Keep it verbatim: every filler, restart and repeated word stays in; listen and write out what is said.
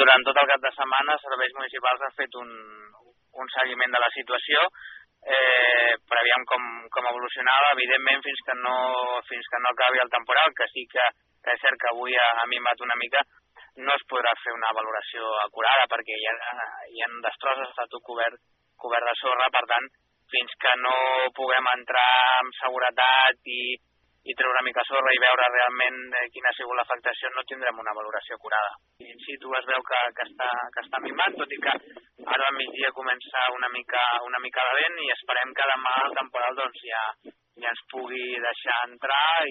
durant tot el cap de setmana serveis municipals han fet un, un seguiment de la situació eh, per aviam com, com evolucionava, evidentment fins que no fins que no acabi el temporal, que sí que, que és cert que avui ha, ha mimat una mica, no es podrà fer una valoració acurada perquè hi ha, hi ha destrosses, està tot cobert, cobert de sorra, per tant, fins que no puguem entrar amb seguretat i, i treure una mica sorra i veure realment quina ha sigut l'afectació, no tindrem una valoració acurada. In situ es veu que, que, està, que està mimat, tot i que ara al migdia comença una mica, una mica de vent i esperem que demà el temporal doncs, ja, ja ens pugui deixar entrar